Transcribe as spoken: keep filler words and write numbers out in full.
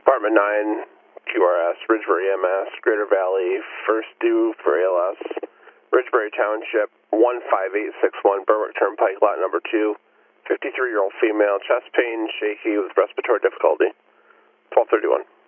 Department nine, Q R S, Ridgebury M S, Greater Valley, first due for A L S, Ridgebury Township, one five eight six one, Berwick Turnpike, lot number two, fifty-three-year-old female, chest pain, shaky with respiratory difficulty, twelve thirty-one.